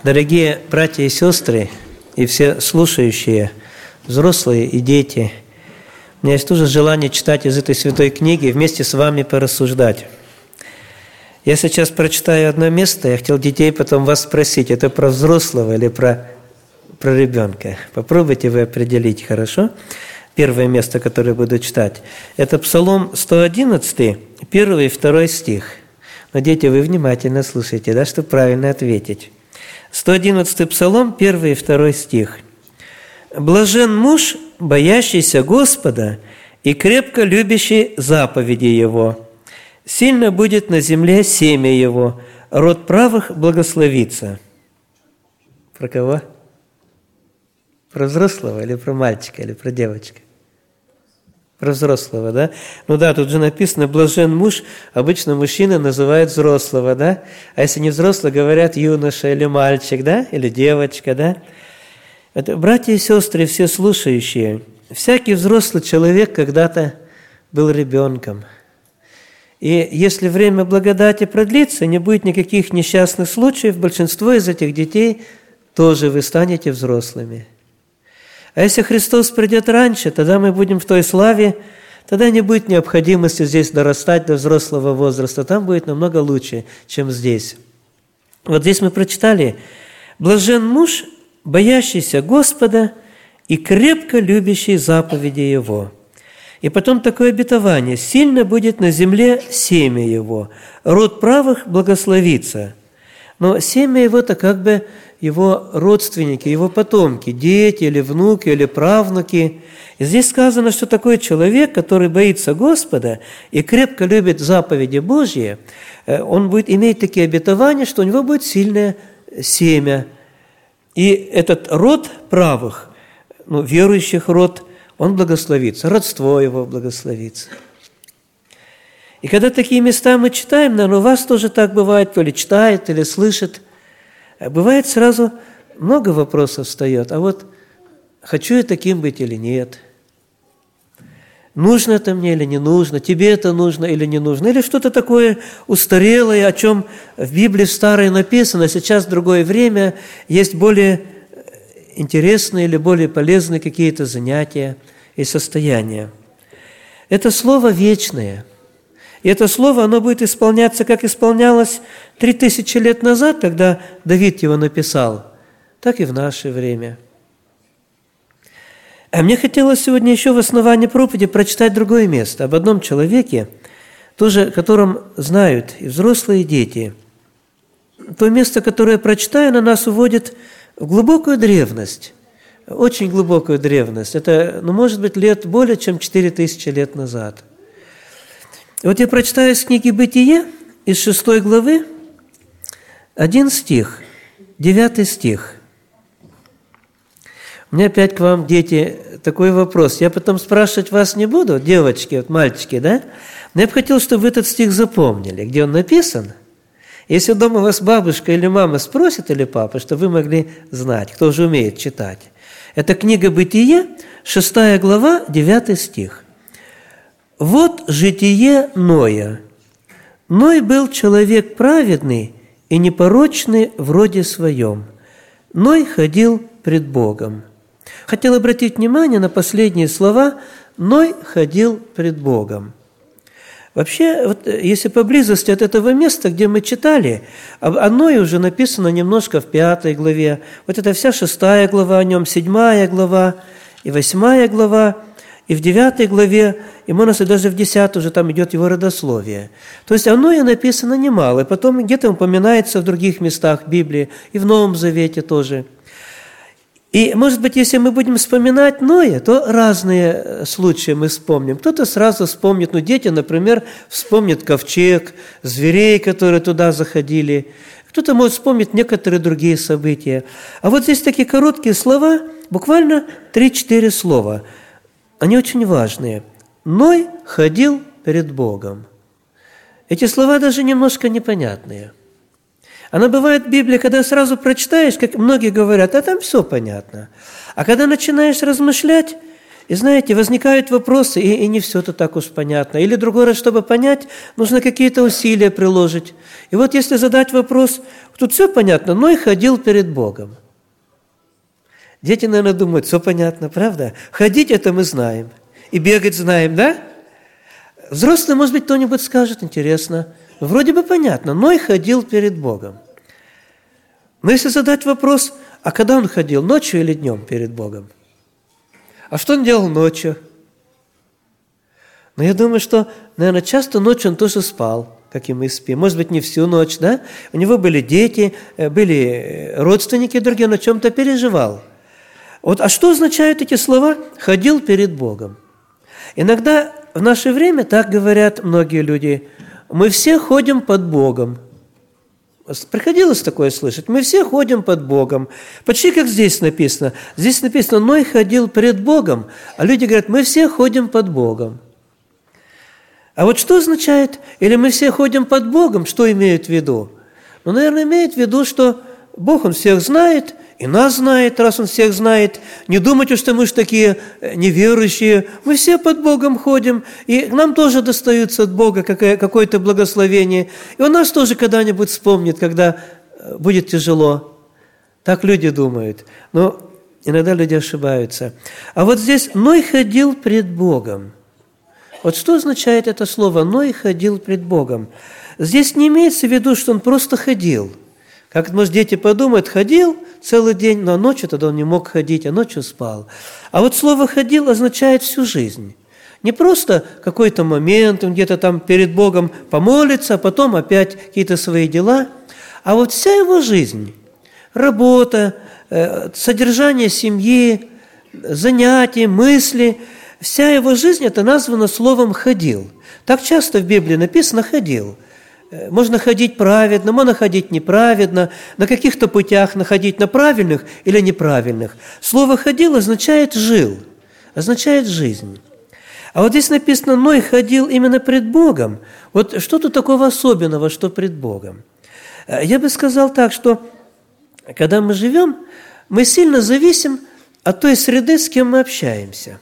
Дорогие братья и сестры, и все слушающие, взрослые и дети, у меня есть тоже желание читать из этой святой книги и вместе с вами порассуждать. Я сейчас прочитаю одно место, я хотел детей потом вас спросить, это про взрослого или про ребенка. Попробуйте вы определить, хорошо? Первое место, которое буду читать, это Псалом 111, 1 и 2 стих. Но, дети, вы внимательно слушайте, да, чтобы правильно ответить. 111 Псалом, 1 и 2 стих. «Блажен муж, боящийся Господа и крепко любящий заповеди Его. Сильно будет на земле семя Его, род правых благословится». Про кого? Про взрослого или про мальчика, или про девочку? Про взрослого, да? Ну да, тут же написано «блажен муж», обычно мужчина называют взрослого, да? А если не взрослый, говорят юноша или мальчик, да? Или девочка, да? Это, братья и сестры, все слушающие, всякий взрослый человек когда-то был ребенком. И если время благодати продлится, не будет никаких несчастных случаев, большинство из этих детей тоже вы станете взрослыми. А если Христос придет раньше, тогда мы будем в той славе, тогда не будет необходимости здесь дорастать до взрослого возраста. Там будет намного лучше, чем здесь. Вот здесь мы прочитали: «Блажен муж, боящийся Господа и крепко любящий заповеди Его». И потом такое обетование: «Сильно будет на земле семя Его, род правых благословится». Но семя Его – это как бы его родственники, его потомки, дети или внуки или правнуки. И здесь сказано, что такой человек, который боится Господа и крепко любит заповеди Божьи, он будет иметь такие обетования, что у него будет сильное семя. И этот род правых, верующих род, он благословится, родство его благословится. И когда такие места мы читаем, наверное, у вас тоже так бывает, то ли читает, или слышит, бывает сразу много вопросов встает. А вот хочу я таким быть или нет? Нужно это мне или не нужно? Тебе это нужно или не нужно? Или что-то такое устарелое, о чем в Библии старой написано, сейчас в другое время есть более интересные или более полезные какие-то занятия и состояния. Это слово вечное. И это слово, оно будет исполняться, как исполнялось 3000 лет назад, когда Давид его написал, так и в наше время. А мне хотелось сегодня еще в основании проповеди прочитать другое место об одном человеке, тоже о котором знают и взрослые, и дети. То место, которое я прочитаю, на нас уводит в глубокую древность, очень глубокую древность. Это, может быть, лет более чем 4000 лет назад. И вот я прочитаю из книги «Бытие», из 6 главы, 1 стих, 9 стих. У меня опять к вам, дети, такой вопрос. Я потом спрашивать вас не буду, девочки, мальчики, да? Но я бы хотел, чтобы вы этот стих запомнили, где он написан. Если дома вас бабушка или мама спросит, или папа, чтобы вы могли знать, кто же умеет читать. Это книга «Бытие», 6 глава, 9 стих. «Вот житие Ноя. Ной был человек праведный и непорочный в роде своем. Ной ходил пред Богом». Хотел обратить внимание на последние слова «Ной ходил пред Богом». Вообще, вот, если поблизости от этого места, где мы читали, о Ное уже написано немножко в 5 главе. Вот это вся 6 глава о нем, 7 глава и 8 глава. И в 9 главе, и можно сказать, даже в 10 уже там идет его родословие. То есть о Ное написано немало, и потом где-то упоминается в других местах Библии, и в Новом Завете тоже. И, может быть, если мы будем вспоминать Ноя, то разные случаи мы вспомним. Кто-то сразу вспомнит, дети, например, вспомнят ковчег, зверей, которые туда заходили. Кто-то может вспомнить некоторые другие события. А вот здесь такие короткие слова, буквально 3-4 слова. Они очень важные. Ной ходил перед Богом. Эти слова даже немножко непонятные. Она бывает в Библии, когда сразу прочитаешь, как многие говорят, а там все понятно. А когда начинаешь размышлять, И знаете, возникают вопросы, и не все это так уж понятно. Или другой раз, чтобы понять, нужно какие-то усилия приложить. И вот если задать вопрос, тут все понятно, Ной ходил перед Богом. Дети, наверное, думают, все понятно, правда? Ходить это мы знаем. И бегать знаем, да? Взрослый, может быть, кто-нибудь скажет, интересно. Вроде бы понятно, Ной ходил перед Богом. Но если задать вопрос, а когда он ходил, ночью или днем перед Богом? А что он делал ночью? Но я думаю, что, наверное, часто ночью он тоже спал, как и мы спим. Может быть, не всю ночь, да? У него были дети, были родственники другие, он о чем-то переживал. Вот, а что означают эти слова «ходил перед Богом»? Иногда в наше время так говорят многие люди: мы все ходим под Богом. Приходилось такое слышать? Мы все ходим под Богом. Почти как здесь написано. Здесь написано: Ной ходил пред Богом, а люди говорят: мы все ходим под Богом. А вот что означает, или мы все ходим под Богом, что имеют в виду? Ну, наверное, имеют в виду, что Бог, Он всех знает, и нас знает, раз Он всех знает. Не думайте, что мы же такие неверующие. Мы все под Богом ходим, и нам тоже достаются от Бога какое-то благословение. И Он нас тоже когда-нибудь вспомнит, когда будет тяжело. Так люди думают. Но иногда люди ошибаются. А вот здесь Ной ходил пред Богом. Вот что означает это слово «Ной ходил пред Богом»? Здесь не имеется в виду, что он просто ходил. Как, может, дети подумают, ходил целый день, но ночью тогда он не мог ходить, а ночью спал. А вот слово «ходил» означает всю жизнь. Не просто какой-то момент, он где-то там перед Богом помолится, а потом опять какие-то свои дела, а вот вся его жизнь, работа, содержание семьи, занятия, мысли, вся его жизнь – это названо словом «ходил». Так часто в Библии написано «ходил». Можно ходить праведно, можно ходить неправедно, на каких-то путях находить на правильных или неправильных. Слово «ходил» означает «жил», означает «жизнь». А вот здесь написано «Ной ходил именно пред Богом». Вот что тут такого особенного, что пред Богом? Я бы сказал так, что когда мы живем, мы сильно зависим от той среды, с кем мы общаемся.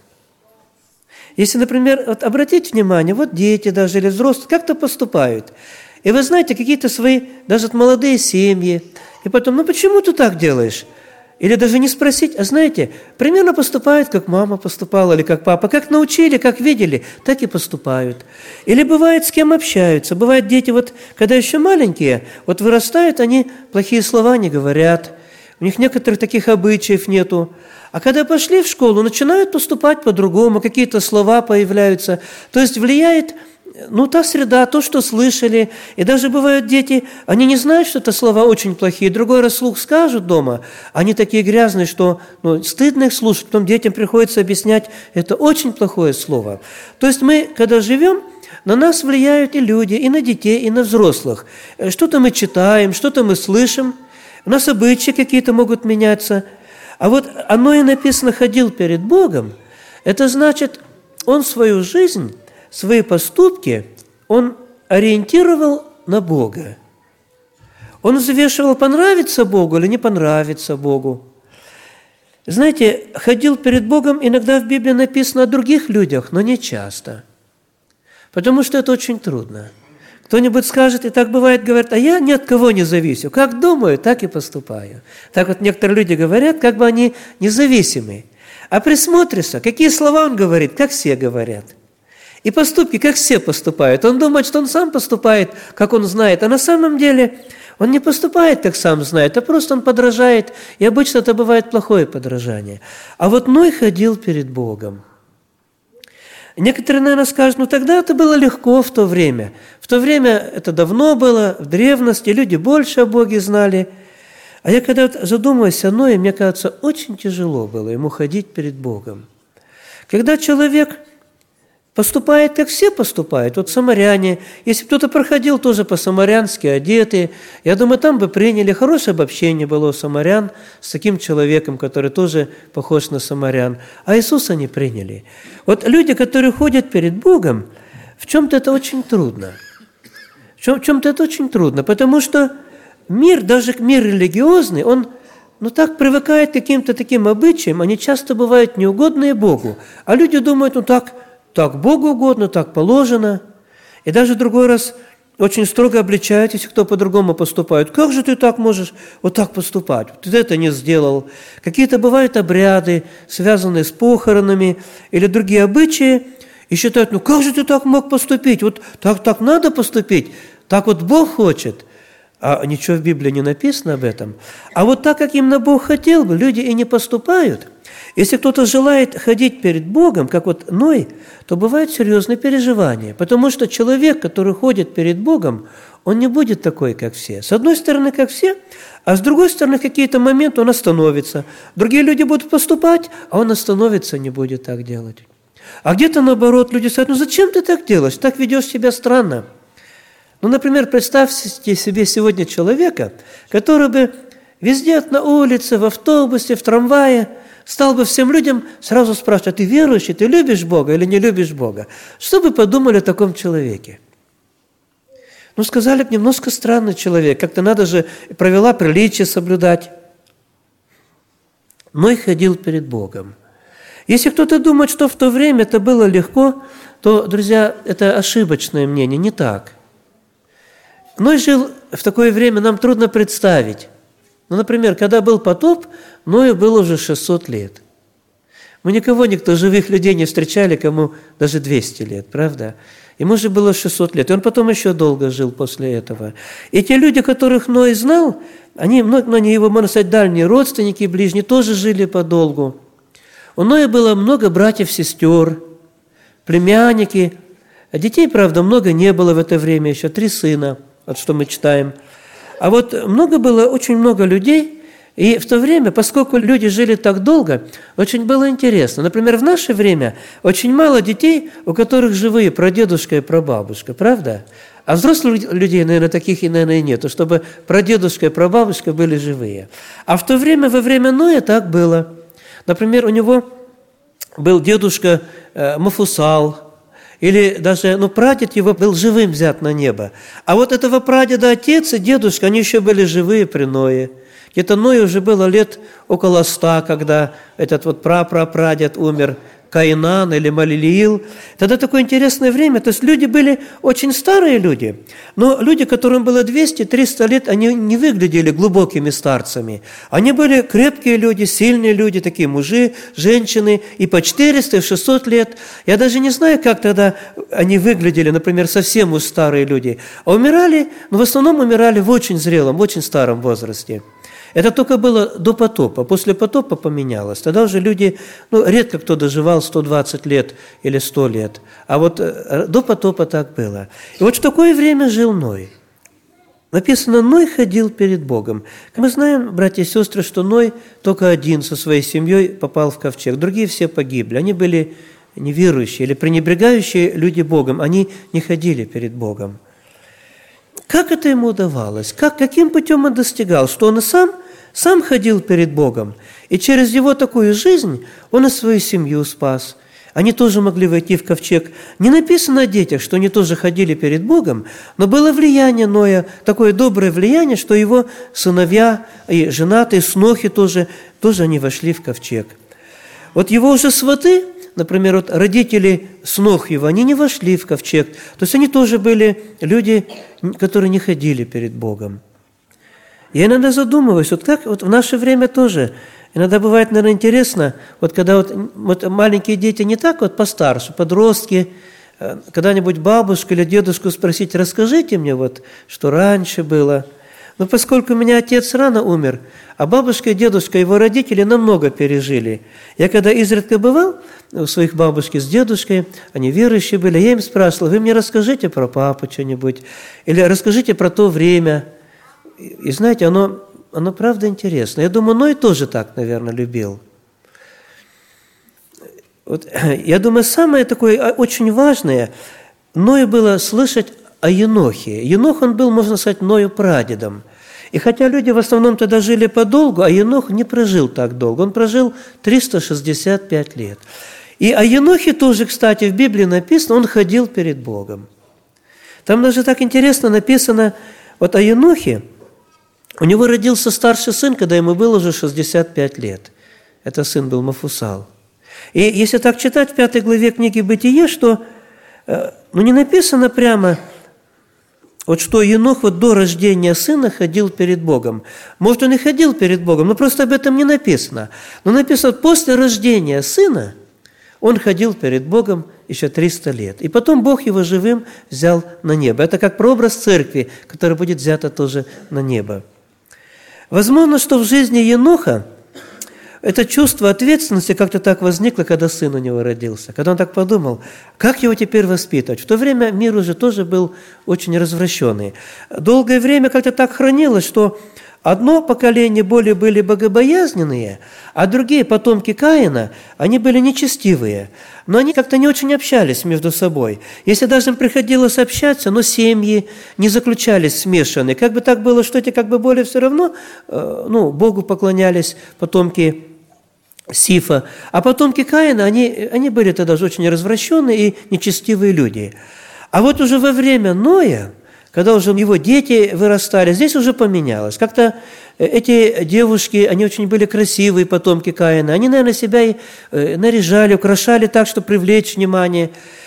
Если, например, вот обратите внимание, вот дети даже или взрослые как-то поступают. И вы знаете, какие-то свои, даже молодые семьи. И потом, ну почему ты так делаешь? Или даже не спросить, а знаете, примерно поступают, как мама поступала, или как папа. Как научили, как видели, так и поступают. Или бывает, с кем общаются. Бывают дети, вот когда еще маленькие, вот вырастают, они плохие слова не говорят. У них некоторых таких обычаев нету. А когда пошли в школу, начинают поступать по-другому, какие-то слова появляются. То есть влияет, та среда, то, что слышали. И даже бывают дети, они не знают, что это слова очень плохие. Другой раз вслух скажут дома, они такие грязные, что стыдно их слушать. Потом детям приходится объяснять, это очень плохое слово. То есть мы, когда живем, на нас влияют и люди, и на детей, и на взрослых. Что-то мы читаем, что-то мы слышим. У нас обычаи какие-то могут меняться. А вот оно и написано «ходил перед Богом». Это значит, он свою жизнь, свои поступки, он ориентировал на Бога. Он взвешивал, понравится Богу или не понравится Богу. Знаете, ходил перед Богом иногда в Библии написано о других людях, но не часто. Потому что это очень трудно. Кто-нибудь скажет, и так бывает, говорит, а я ни от кого не зависю. Как думаю, так и поступаю. Так вот некоторые люди говорят, как бы они независимы. А присмотришься, какие слова он говорит, как все говорят. И поступки, как все поступают. Он думает, что он сам поступает, как он знает. А на самом деле он не поступает, как сам знает, а просто он подражает. И обычно это бывает плохое подражание. А вот Ной ходил перед Богом. Некоторые, наверное, скажут, тогда это было легко в то время. В то время это давно было, в древности, люди больше о Боге знали. А я когда задумываюсь о Ное, мне кажется, очень тяжело было ему ходить перед Богом. Когда человек поступает, как все поступают, вот самаряне, если кто-то проходил тоже по-самарянски одетые, я думаю, там бы приняли, хорошее обобщение было у самарян с таким человеком, который тоже похож на самарян, а Иисуса не приняли. Вот люди, которые ходят перед Богом, в чем-то это очень трудно. В чем-то это очень трудно, потому что мир, даже мир религиозный, он так привыкают к каким-то таким обычаям, они часто бывают неугодные Богу. А люди думают, так Богу угодно, так положено. И даже другой раз очень строго обличают, если кто по-другому поступает. Как же ты так можешь вот так поступать? Ты это не сделал. Какие-то бывают обряды, связанные с похоронами или другие обычаи, и считают, как же ты так мог поступить? Вот так надо поступить, так вот Бог хочет. А ничего в Библии не написано об этом. А вот так, как именно Бог хотел бы, люди и не поступают. Если кто-то желает ходить перед Богом, как вот Ной, то бывают серьезные переживания. Потому что человек, который ходит перед Богом, он не будет такой, как все. С одной стороны, как все, а с другой стороны, в какие-то моменты он остановится. Другие люди будут поступать, а он остановится, не будет так делать. А где-то наоборот, люди скажут, зачем ты так делаешь? Так ведешь себя странно. Например, представьте себе сегодня человека, который бы везде, на улице, в автобусе, в трамвае, стал бы всем людям сразу спрашивать, а ты верующий, ты любишь Бога или не любишь Бога? Что бы подумали о таком человеке? Сказали бы, немножко странный человек, как-то надо же правила приличия соблюдать. Ной ходил перед Богом. Если кто-то думает, что в то время это было легко, то, друзья, это ошибочное мнение, не так. Ной жил в такое время, нам трудно представить. Например, когда был потоп, Ною было уже 600 лет. Мы никто живых людей не встречали, кому даже 200 лет, правда? Ему же было 600 лет, и он потом еще долго жил после этого. И те люди, которых Ной знал, они его, можно сказать, дальние родственники, ближние, тоже жили подолгу. У Ноя было много братьев-сестер, племянники. А детей, правда, много не было в это время еще, 3 сына, вот что мы читаем. А вот очень много людей, и в то время, поскольку люди жили так долго, очень было интересно. Например, в наше время очень мало детей, у которых живые прадедушка и прабабушка, правда? А взрослых людей, наверное, таких и, наверное, нету, чтобы прадедушка и прабабушка были живые. А в то время, во время Ноя так было. Например, у него был дедушка Мафусал, или даже, прадед его был живым взят на небо. А вот этого прадеда отец и дедушка, они еще были живые при Ное. Где-то Ною уже было лет около 100, когда этот вот прапрапрадед умер, Каинан или Малилиил. Тогда такое интересное время. То есть люди были очень старые люди, но люди, которым было 200-300 лет, они не выглядели глубокими старцами. Они были крепкие люди, сильные люди, такие мужи, женщины, и по 400, и 600 лет. Я даже не знаю, как тогда они выглядели, например, совсем уж старые люди. А умирали, в основном умирали в очень зрелом, в очень старом возрасте. Это только было до потопа. После потопа поменялось. Тогда уже люди, редко кто доживал 120 лет или 100 лет. А вот до потопа так было. И вот в такое время жил Ной. Написано, Ной ходил перед Богом. Мы знаем, братья и сестры, что Ной только один со своей семьей попал в ковчег. Другие все погибли. Они были неверующие или пренебрегающие люди Богом. Они не ходили перед Богом. Как это ему удавалось? Каким путем он достигал? Что он и сам ходил перед Богом. И через его такую жизнь он и свою семью спас. Они тоже могли войти в ковчег. Не написано о детях, что они тоже ходили перед Богом, но было влияние Ноя, такое доброе влияние, что его сыновья и женатые, снохи тоже они вошли в ковчег. Вот его уже сваты, например, вот родители снох его, они не вошли в ковчег. То есть они тоже были люди, которые не ходили перед Богом. Я иногда задумываюсь, как в наше время тоже, иногда бывает, наверное, интересно, когда маленькие дети не так постарше, подростки, когда-нибудь бабушку или дедушку спросить, расскажите мне, что раньше было. Но поскольку у меня отец рано умер, а бабушка и дедушка, его родители намного пережили. Я когда изредка бывал у своих бабушки с дедушкой, они верующие были, я им спрашивал, вы мне расскажите про папу что-нибудь, или расскажите про то время. И знаете, оно правда интересно. Я думаю, Ной тоже так, наверное, любил. Я думаю, самое такое очень важное, Ною было слышать о Енохе. Енох, он был, можно сказать, Ною прадедом. И хотя люди в основном тогда жили подолгу, а Енох не прожил так долго. Он прожил 365 лет. И о Енохе тоже, кстати, в Библии написано, он ходил перед Богом. Там даже так интересно написано, о Енохе, У него родился старший сын, когда ему было уже 65 лет. Это сын был Мафусал. И если так читать в 5 главе книги «Бытие», что не написано прямо, вот что Енох вот до рождения сына ходил перед Богом. Может, он и ходил перед Богом, но просто об этом не написано. Но написано, после рождения сына он ходил перед Богом еще 300 лет. И потом Бог его живым взял на небо. Это как прообраз церкви, которая будет взята тоже на небо. Возможно, что в жизни Еноха это чувство ответственности как-то так возникло, когда сын у него родился. Когда он так подумал, как его теперь воспитывать? В то время мир уже тоже был очень развращенный. Долгое время как-то так хранилось, что одно поколение более были богобоязненные, а другие, потомки Каина, они были нечестивые. Но они как-то не очень общались между собой. Если даже им приходилось общаться, но семьи не заключались смешанные. Как бы так было, что эти как бы более все равно Богу поклонялись потомки Сифа. А потомки Каина, они были тогда же очень развращенные и нечестивые люди. А вот уже во время Ноя, когда уже его дети вырастали, здесь уже поменялось. Как-то эти девушки, они очень были красивые, потомки Каина. Они, наверное, себя и наряжали, украшали так, чтобы привлечь внимание.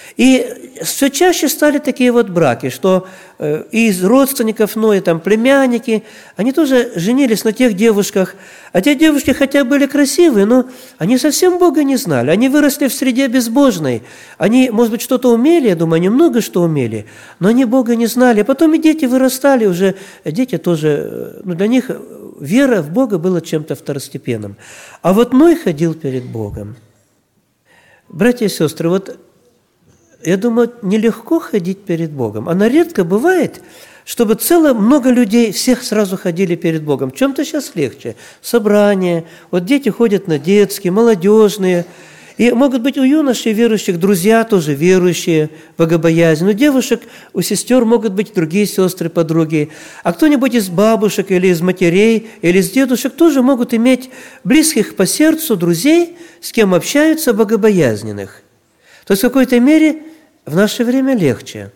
И все чаще стали такие вот браки, что из родственников Ноя, там, племянники, они тоже женились на тех девушках. А те девушки хотя были красивые, но они совсем Бога не знали. Они выросли в среде безбожной. Они, может быть, что-то умели, я думаю, они много что умели, но они Бога не знали. А потом и дети вырастали уже, дети тоже, для них вера в Бога была чем-то второстепенным. А вот Ной ходил перед Богом. Братья и сестры, вот я думаю, нелегко ходить перед Богом. Она редко бывает, чтобы много людей, всех сразу ходили перед Богом. В чем-то сейчас легче. Собрания, вот дети ходят на детские, молодежные. И могут быть у юношей верующих друзья тоже верующие, богобоязненные. У девушек, у сестер могут быть другие сестры, подруги. А кто-нибудь из бабушек или из матерей, или из дедушек тоже могут иметь близких по сердцу друзей, с кем общаются, богобоязненных. То есть в какой-то мере в наше время легче.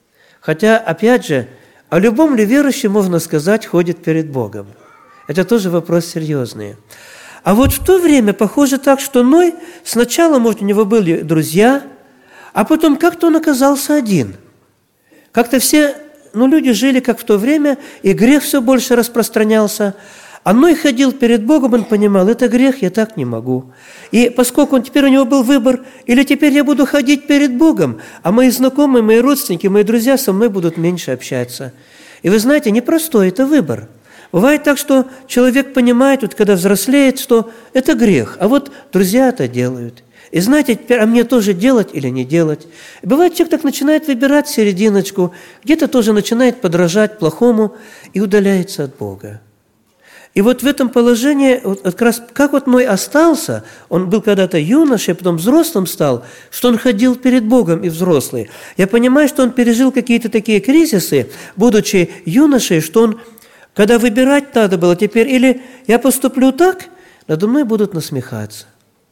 Хотя, опять же, о любом ли верующем, можно сказать, ходит перед Богом. Это тоже вопрос серьезный. А вот в то время похоже так, что Ной сначала, может, у него были друзья, а потом как-то он оказался один. Как-то все, люди жили как в то время, и грех все больше распространялся. А Ной ходил перед Богом, он понимал, это грех, я так не могу. И поскольку теперь у него был выбор, или теперь я буду ходить перед Богом, а мои знакомые, мои родственники, мои друзья со мной будут меньше общаться. И вы знаете, непростой это выбор. Бывает так, что человек понимает, вот когда взрослеет, что это грех, а вот друзья это делают. И знаете, теперь, а мне тоже делать или не делать? И бывает, человек так начинает выбирать серединочку, где-то тоже начинает подражать плохому и удаляется от Бога. И вот в этом положении, вот как раз как вот Ной остался, он был когда-то юношей, потом взрослым стал, что он ходил перед Богом и взрослый. Я понимаю, что он пережил какие-то такие кризисы, будучи юношей, что он, когда выбирать надо было теперь, или я поступлю так, надо мной будут насмехаться.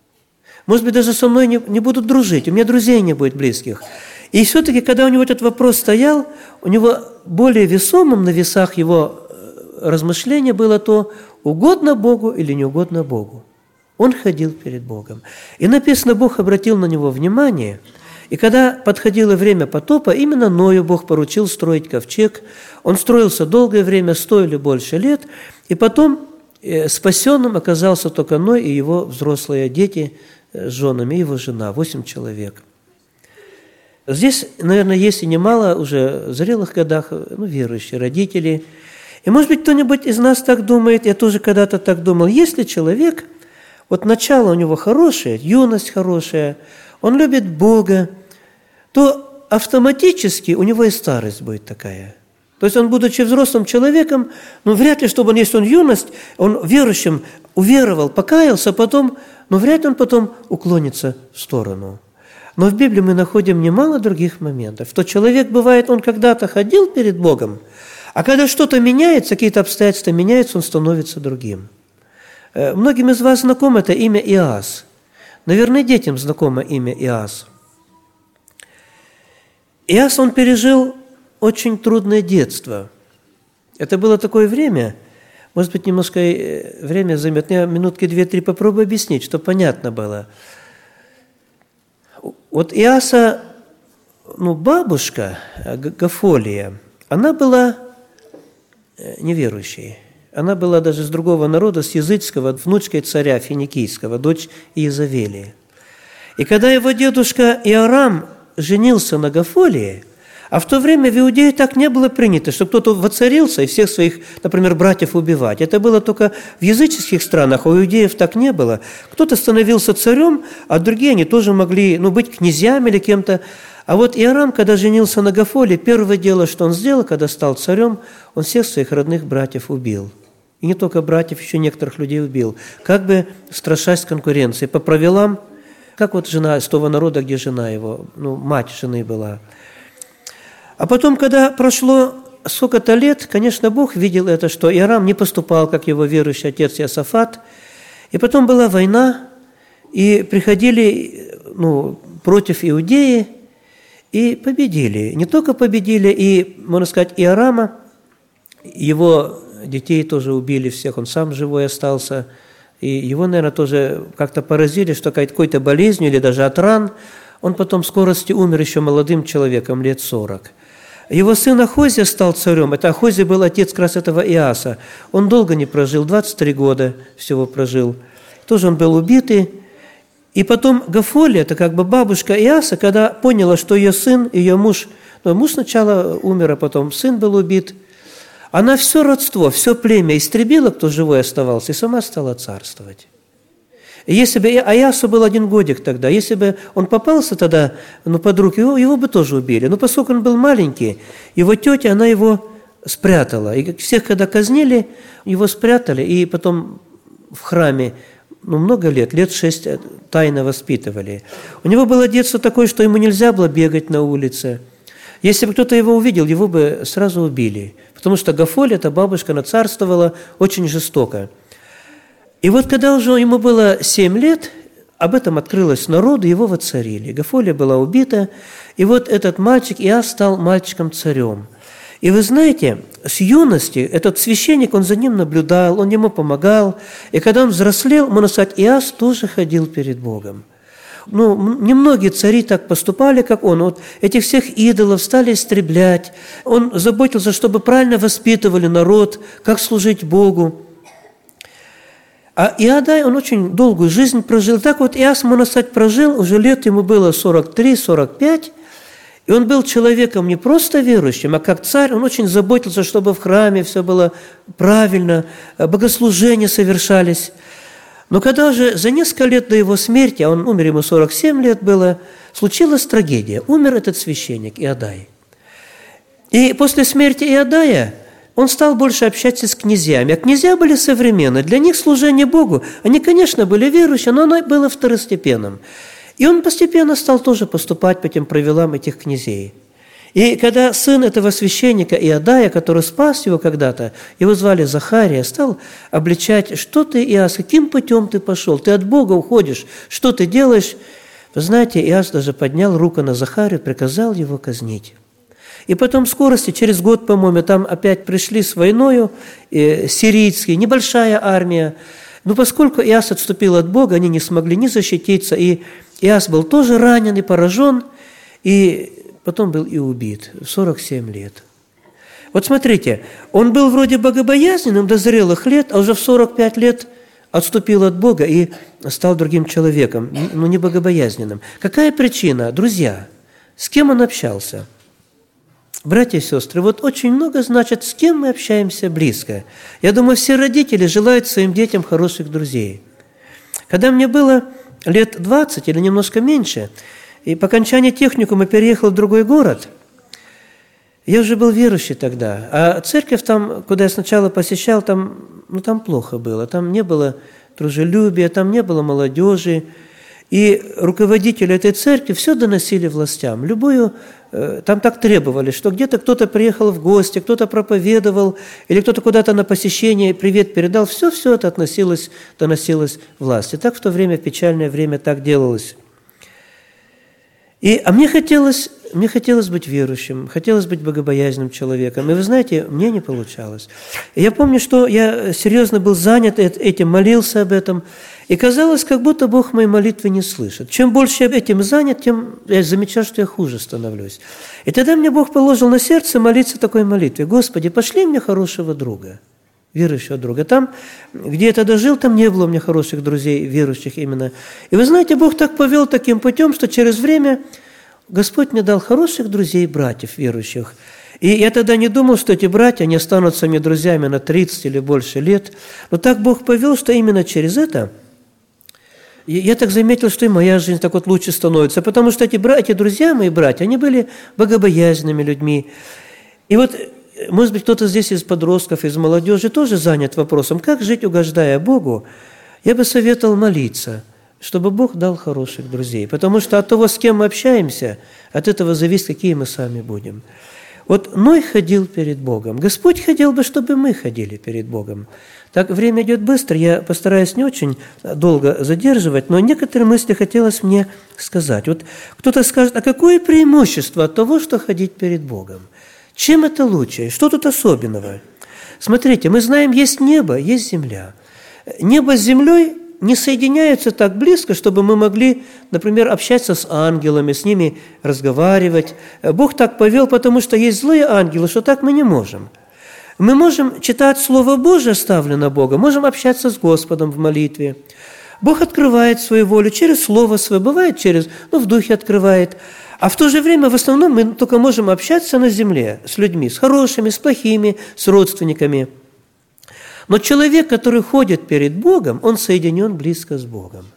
Может быть, даже со мной не будут дружить, у меня друзей не будет близких. И все-таки, когда у него этот вопрос стоял, у него более весомым на весах его размышление было то, угодно Богу или не угодно Богу. Он ходил перед Богом. И написано, Бог обратил на него внимание, и когда подходило время потопа, именно Ною Бог поручил строить ковчег. Он строился долгое время, 100 или больше лет, и потом спасенным оказался только Ной и его взрослые дети с женами, и его жена, 8 человек. Здесь, наверное, есть и немало уже в зрелых годах верующие родители. И, может быть, кто-нибудь из нас так думает, я тоже когда-то так думал, если человек, вот начало у него хорошее, юность хорошая, он любит Бога, то автоматически у него и старость будет такая. То есть он, будучи взрослым человеком, вряд ли, чтобы если он юность, он верующим уверовал, покаялся, потом, вряд ли он потом уклонится в сторону. Но в Библии мы находим немало других моментов. Что человек, бывает, он когда-то ходил перед Богом, а когда что-то меняется, какие-то обстоятельства меняются, он становится другим. Многим из вас знакомо это имя Иоас. Наверное, детям знакомо имя Иоас. Иоас, он пережил очень трудное детство. Это было такое время, Может быть, немножко время займет. Я минутки 2-3 попробую объяснить, чтобы понятно было. Вот Иаса, бабушка Гафолия, она была неверующей. Она была даже с другого народа, с языческого, внучкой царя финикийского, дочь Иезавели. И когда его дедушка Иорам женился на Гафолии, а в то время в Иудее так не было принято, что кто-то воцарился и всех своих, например, братьев убивать. Это было только в языческих странах, а у иудеев так не было. Кто-то становился царем, а другие, они тоже могли быть князьями или кем-то. А вот Иорам, когда женился на Гафолии, первое дело, что он сделал, когда стал царем, он всех своих родных братьев убил. И не только братьев, еще некоторых людей убил. Как бы страшась конкуренции. По правилам, как вот жена из того народа, где жена его, мать жены была. А потом, когда прошло сколько-то лет, конечно, Бог видел это, что Иорам не поступал, как его верующий отец Иосафат. И потом была война, и приходили против Иудеи, и победили. Не только победили, и, можно сказать, Иорама, его детей тоже убили всех, он сам живой остался. И его, наверное, тоже как-то поразили, что какой-то болезнью или даже от ран. Он потом в скорости умер еще молодым человеком, лет 40. Его сын Ахозия стал царем. Это Ахозия был отец как раз этого Иаса. Он долго не прожил, 23 года всего прожил. Тоже он был убитый. И потом Гафолия, это как бы бабушка Иаса, когда поняла, что ее сын, ее муж, муж сначала умер, а потом сын был убит, она все родство, все племя истребила, кто живой оставался, и сама стала царствовать. И если бы Иасу был 1 годик тогда, если бы он попался тогда под руки, его бы тоже убили. Но поскольку он был маленький, его тетя, она его спрятала. И всех, когда казнили, его спрятали, и потом в храме много лет 6 тайно воспитывали. У него было детство такое, что ему нельзя было бегать на улице. Если бы кто-то его увидел, его бы сразу убили. Потому что Гафолия, эта бабушка, она царствовала очень жестоко. И вот когда уже ему было 7 лет, об этом открылось народу, его воцарили. Гафолия была убита, и вот этот мальчик Иас стал мальчиком-царем. И вы знаете, с юности этот священник, он за ним наблюдал, он ему помогал. И когда он взрослел, можно сказать, Иас тоже ходил перед Богом. Немногие цари так поступали, как он. Вот этих всех идолов стали истреблять. Он заботился, чтобы правильно воспитывали народ, как служить Богу. А Иадай, он очень долгую жизнь прожил. Так вот Иас, можно сказать, прожил, уже лет ему было 43-45, и он был человеком не просто верующим, а как царь, он очень заботился, чтобы в храме все было правильно, богослужения совершались. Но когда же за несколько лет до его смерти, а он умер, ему 47 лет было, случилась трагедия. Умер этот священник Иадай. И после смерти Иадая он стал больше общаться с князьями. А князья были современные. Для них служение Богу, они, конечно, были верующие, но оно было второстепенным. И он постепенно стал тоже поступать по этим правилам этих князей. И когда сын этого священника Иадая, который спас его когда-то, его звали Захария, стал обличать, что ты, Иас, каким путем ты пошел? Ты от Бога уходишь, что ты делаешь? Вы знаете, Иас даже поднял руку на Захарию, приказал его казнить. И потом в скорости, через год, по-моему, там опять пришли с войною сирийские, небольшая армия. Но поскольку Иас отступил от Бога, они не смогли ни защититься, и Иас был тоже ранен и поражен, и потом был и убит в 47 лет. Вот смотрите, он был вроде богобоязненным до зрелых лет, а уже в 45 лет отступил от Бога и стал другим человеком, не богобоязненным. Какая причина? Друзья, с кем он общался? Братья и сестры, вот очень много значит, с кем мы общаемся близко. Я думаю, все родители желают своим детям хороших друзей. Когда мне было лет 20 или немножко меньше, и по окончании техникума переехал в другой город, я уже был верующий тогда, а церковь там, куда я сначала посещал, там плохо было, там не было дружелюбия, там не было молодежи, и руководители этой церкви все доносили властям, там так требовали, что где-то кто-то приехал в гости, кто-то проповедовал, или кто-то куда-то на посещение привет передал, все это доносилось власти. Так в то время, в печальное время, так делалось. А мне хотелось быть верующим, хотелось быть богобоязненным человеком. И вы знаете, мне не получалось. И я помню, что я серьезно был занят этим, молился об этом. И казалось, как будто Бог мои молитвы не слышит. Чем больше я этим занят, тем я замечаю, что я хуже становлюсь. И тогда мне Бог положил на сердце молиться такой молитве: «Господи, пошли мне хорошего друга, верующего друга». Там, где я тогда жил, там не было у меня хороших друзей, верующих именно. И вы знаете, Бог так повел таким путем, что через время Господь мне дал хороших друзей, братьев верующих. И я тогда не думал, что эти братья, они останутся мне друзьями на 30 или больше лет. Но так Бог повел, что именно через это я так заметил, что и моя жизнь так вот лучше становится. Потому что эти друзья, мои братья, они были богобоязненными людьми. И вот, может быть, кто-то здесь из подростков, из молодежи тоже занят вопросом, как жить, угождая Богу. Я бы советовал молиться, чтобы Бог дал хороших друзей. Потому что от того, с кем мы общаемся, от этого зависит, какие мы сами будем. Вот Ной ходил перед Богом. Господь хотел бы, чтобы мы ходили перед Богом. Так, время идет быстро, я постараюсь не очень долго задерживать, но некоторые мысли хотелось мне сказать. Вот кто-то скажет, а какое преимущество от того, что ходить перед Богом? Чем это лучше? Что тут особенного? Смотрите, мы знаем, есть небо, есть земля. Небо с землей не соединяются так близко, чтобы мы могли, например, общаться с ангелами, с ними разговаривать. Бог так повел, потому что есть злые ангелы, что так мы не можем. Мы можем читать Слово Божие, оставленное Богом, можем общаться с Господом в молитве. Бог открывает свою волю через Слово Свое, бывает в духе открывает. А в то же время в основном мы только можем общаться на земле с людьми, с хорошими, с плохими, с родственниками. Но человек, который ходит перед Богом, он соединен близко с Богом.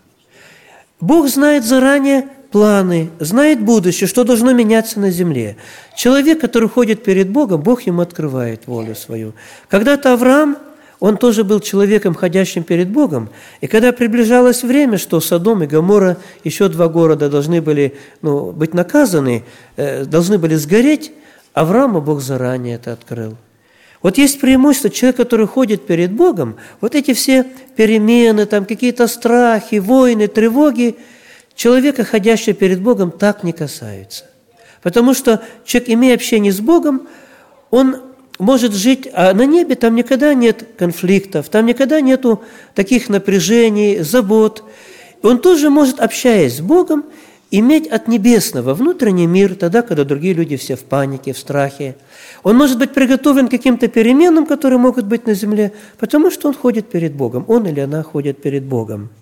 Бог знает заранее планы, знает будущее, что должно меняться на земле. Человек, который ходит перед Богом, Бог ему открывает волю свою. Когда-то Авраам, он тоже был человеком, ходящим перед Богом, и когда приближалось время, что Содом и Гоморра, еще 2 города должны были быть наказаны, должны были сгореть, Аврааму Бог заранее это открыл. Вот есть преимущество, человек, который ходит перед Богом, вот эти все перемены, там какие-то страхи, войны, тревоги, человека, ходящего перед Богом, так не касаются. Потому что человек, имея общение с Богом, он может жить, а на небе там никогда нет конфликтов, там никогда нету таких напряжений, забот. Он тоже может, общаясь с Богом, иметь от небесного внутренний мир, тогда, когда другие люди все в панике, в страхе. Он может быть приготовлен к каким-то переменам, которые могут быть на земле, потому что он ходит перед Богом, он или она ходит перед Богом.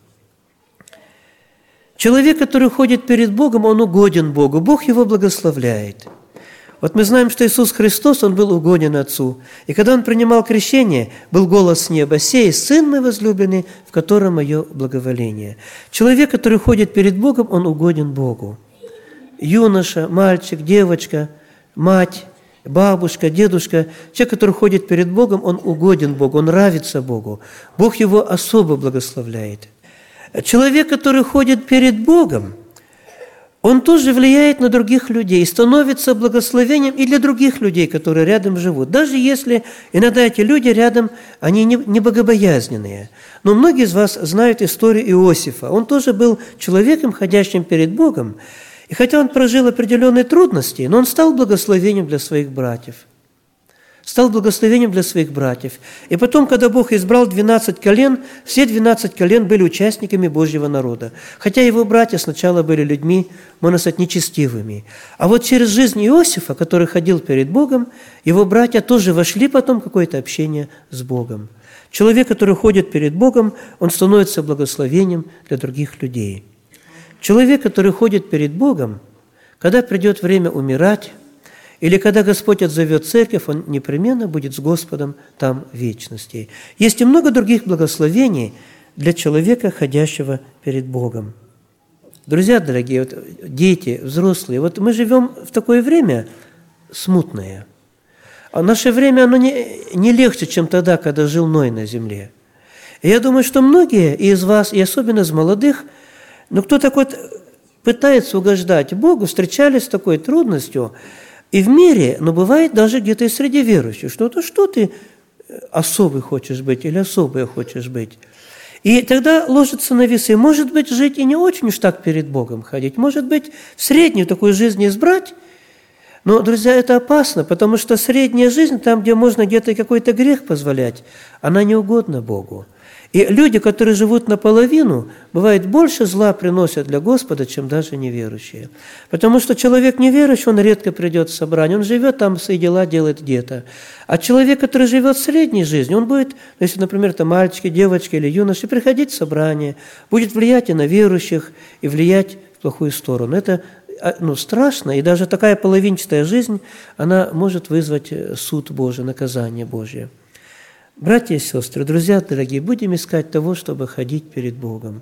Человек, который ходит перед Богом, он угоден Богу, Бог его благословляет. Вот мы знаем, что Иисус Христос, Он был угоден Отцу. И когда Он принимал крещение, был голос с неба: «Сей Сын мой возлюбленный, в котором мое благоволение». Человек, который ходит перед Богом, он угоден Богу. Юноша, мальчик, девочка, мать, бабушка, дедушка, человек, который ходит перед Богом, он угоден Богу, он нравится Богу. Бог его особо благословляет. Человек, который ходит перед Богом, он тоже влияет на других людей, становится благословением и для других людей, которые рядом живут. Даже если иногда эти люди рядом, они не богобоязненные. Но многие из вас знают историю Иосифа. Он тоже был человеком, ходящим перед Богом. И хотя он прожил определенные трудности, но он стал благословением для своих братьев. Стал благословением для своих братьев. И потом, когда Бог избрал 12 колен, все 12 колен были участниками Божьего народа. Хотя его братья сначала были людьми, можно сказать, нечестивыми. А вот через жизнь Иосифа, который ходил перед Богом, его братья тоже вошли потом в какое-то общение с Богом. Человек, который ходит перед Богом, он становится благословением для других людей. Человек, который ходит перед Богом, когда придет время умирать, или когда Господь отзовет церковь, он непременно будет с Господом там в вечности. Есть и много других благословений для человека, ходящего перед Богом. Друзья дорогие, вот дети, взрослые, вот мы живем в такое время смутное. А наше время, оно не легче, чем тогда, когда жил Ной на земле. И я думаю, что многие из вас, и особенно из молодых, кто так вот пытается угождать Богу, встречались с такой трудностью. И в мире, но бывает даже где-то и среди верующих, что ты особый хочешь быть или особая хочешь быть. И тогда ложится на весы. Может быть, жить и не очень уж так перед Богом ходить. Может быть, среднюю такую жизнь избрать. Но, друзья, это опасно, потому что средняя жизнь, там, где можно где-то какой-то грех позволять, она не угодна Богу. И люди, которые живут наполовину, бывает, больше зла приносят для Господа, чем даже неверующие. Потому что человек неверующий, он редко придет в собрание, он живет там, свои дела делает где-то. А человек, который живет средней жизнью, он будет, если, например, это мальчики, девочки или юноши, приходить в собрание, будет влиять и на верующих, и влиять в плохую сторону. Это страшно, и даже такая половинчатая жизнь, она может вызвать суд Божий, наказание Божье. Братья и сестры, друзья дорогие, будем искать того, чтобы ходить перед Богом.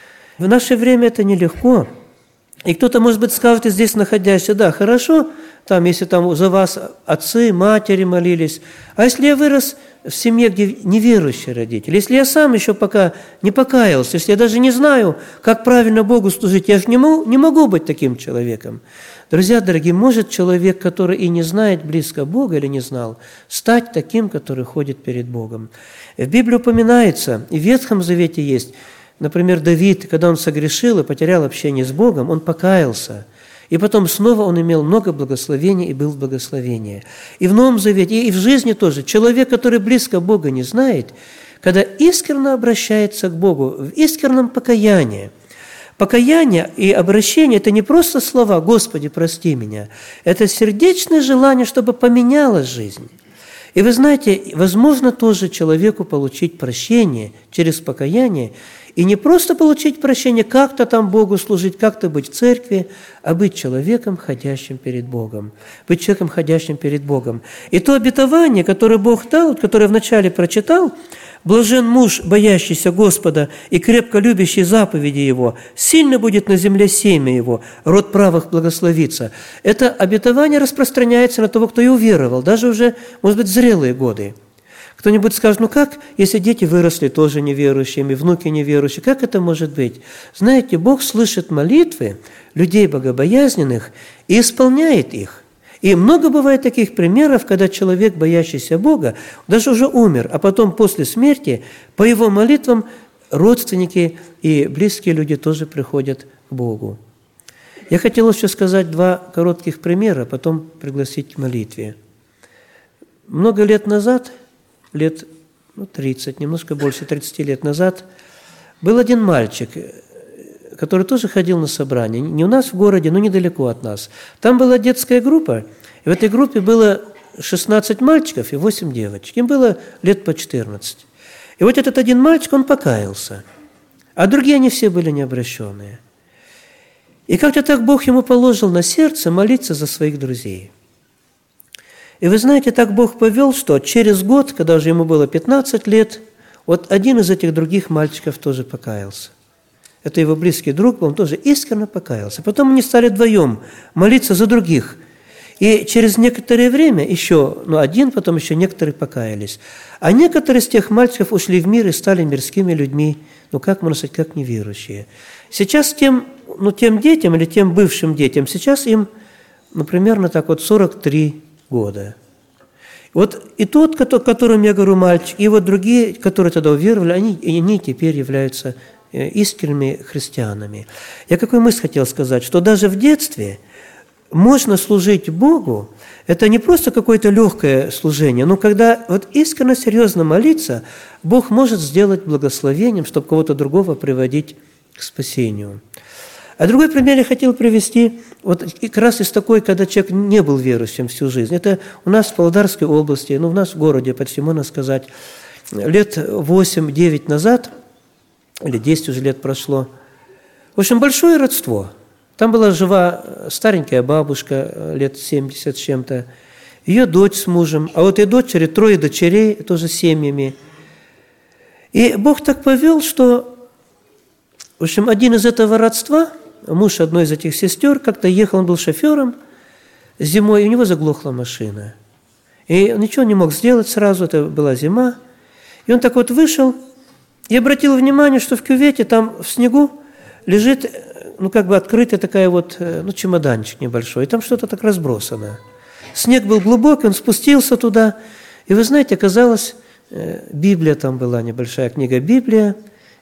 В наше время это нелегко. И кто-то, может быть, скажет, и здесь находящийся, да, хорошо, там, если там за вас отцы, матери молились, а если я вырос в семье, где неверующие родители, если я сам еще пока не покаялся, если я даже не знаю, как правильно Богу служить, я же не могу быть таким человеком. Друзья дорогие, может человек, который и не знает близко Бога или не знал, стать таким, который ходит перед Богом. В Библии упоминается, и в Ветхом Завете есть, например, Давид, когда он согрешил и потерял общение с Богом, он покаялся. И потом снова он имел много благословений и был в благословении. И в Новом Завете, и в жизни тоже. Человек, который близко Бога не знает, когда искренне обращается к Богу, в искреннем покаянии. Покаяние и обращение – это не просто слова «Господи, прости меня». Это сердечное желание, чтобы поменялась жизнь. И вы знаете, возможно тоже человеку получить прощение через покаяние, и не просто получить прощение, как-то там Богу служить, как-то быть в церкви, а быть человеком, ходящим перед Богом. Быть человеком, ходящим перед Богом. И то обетование, которое Бог дал, которое я вначале прочитал, «Блажен муж, боящийся Господа и крепко любящий заповеди Его, сильно будет на земле семя Его, род правых благословится». Это обетование распространяется на того, кто и уверовал, даже уже, может быть, в зрелые годы. Кто-нибудь скажет, как, если дети выросли тоже неверующими, внуки неверующие, как это может быть? Знаете, Бог слышит молитвы людей богобоязненных и исполняет их. И много бывает таких примеров, когда человек, боящийся Бога, даже уже умер, а потом после смерти по его молитвам родственники и близкие люди тоже приходят к Богу. Я хотел еще сказать 2 коротких примера, потом пригласить к молитве. Много лет назад, лет 30, немножко больше 30 лет назад, был один мальчик, который тоже ходил на собрание. Не у нас в городе, но недалеко от нас. Там была детская группа, и в этой группе было 16 мальчиков и 8 девочек. Им было лет по 14. И вот этот один мальчик, он покаялся, а другие они все были необращенные. И как-то так Бог ему положил на сердце молиться за своих друзей. И вы знаете, так Бог повел, что через год, когда уже ему было 15 лет, вот один из этих других мальчиков тоже покаялся. Это его близкий друг, он тоже искренне покаялся. Потом они стали вдвоем молиться за других. И через некоторое время еще, один, потом еще некоторые покаялись. А некоторые из тех мальчиков ушли в мир и стали мирскими людьми, как можно сказать, как неверующие. Сейчас тем детям или тем бывшим детям, сейчас им, примерно 43 года. Вот и тот, о котором я говорю, мальчик, и вот другие, которые тогда уверовали, они теперь являются искренними христианами. Я какую мысль хотел сказать, что даже в детстве можно служить Богу, это не просто какое-то легкое служение, но когда вот искренне, серьезно молиться, Бог может сделать благословением, чтобы кого-то другого приводить к спасению. А другой пример я хотел привести, вот как раз из такой, когда человек не был верующим всю жизнь. Это у нас в Павлодарской области, в нас в городе, почти можно сказать, лет 8-9 назад, или 10 уже лет прошло. В общем, большое родство. Там была жива старенькая бабушка, лет 70 с чем-то, ее дочь с мужем, а вот и дочери, 3 дочерей, тоже с семьями. И Бог так повел, что, в общем, один из этого родства, муж одной из этих сестер, как-то ехал, он был шофером зимой, и у него заглохла машина. И он ничего не мог сделать сразу, это была зима. И он так вот вышел и обратил внимание, что в кювете там в снегу лежит, открытая такая чемоданчик небольшой, и там что-то так разбросано. Снег был глубокий, он спустился туда, и вы знаете, оказалось, Библия там была, небольшая книга Библия,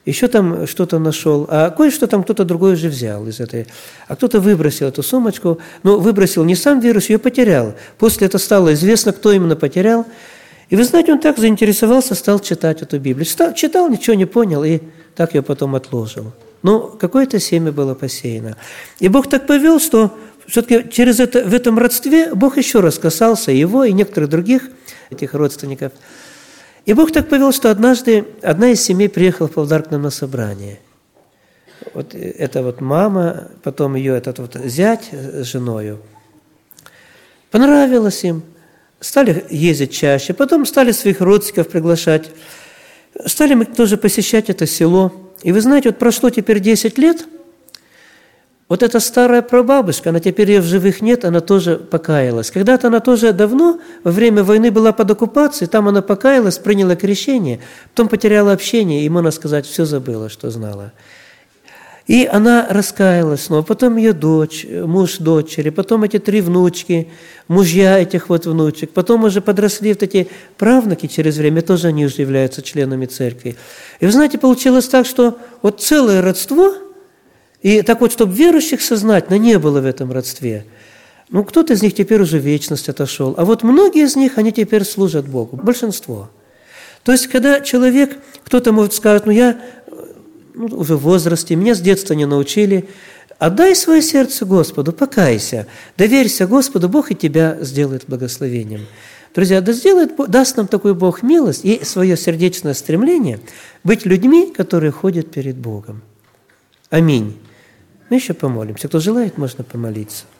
еще там что-то нашел, а кое-что там кто-то другой уже взял из этой. А кто-то выбросил эту сумочку, но выбросил не сам вирус, ее потерял. После этого стало известно, кто именно потерял. И вы знаете, он так заинтересовался, стал читать эту Библию. Читал, ничего не понял, и так ее потом отложил. Но какое-то семя было посеяно. И Бог так повел, что все-таки в этом родстве Бог еще раз касался его и некоторых других этих родственников. И Бог так повел, что однажды одна из семей приехала в Павлодар к нам на собрание. Вот это вот мама, потом ее этот вот зять с женою. Понравилось им. Стали ездить чаще, потом стали своих родственников приглашать. Стали мы тоже посещать это село. И вы знаете, вот прошло теперь 10 лет, вот эта старая прабабушка, она теперь ее в живых нет, она тоже покаялась. Когда-то она тоже давно, во время войны была под оккупацией, там она покаялась, приняла крещение, потом потеряла общение, и, можно сказать, все забыла, что знала. И она раскаялась снова, потом ее дочь, муж дочери, потом эти 3 внучки, мужья этих вот внучек, потом уже подросли вот эти правнуки через время, тоже они уже являются членами церкви. И вы знаете, получилось так, что вот целое родство, и так вот, чтобы верующих сознательно не было в этом родстве. Ну, кто-то из них теперь уже в вечность отошел, а вот многие из них, они теперь служат Богу, большинство. То есть, когда человек, кто-то может сказать, я уже в возрасте, меня с детства не научили, отдай свое сердце Господу, покайся, доверься Господу, Бог и тебя сделает благословением. Друзья, даст нам такой Бог милость и свое сердечное стремление быть людьми, которые ходят перед Богом. Аминь. Мы еще помолимся. Кто желает, можно помолиться.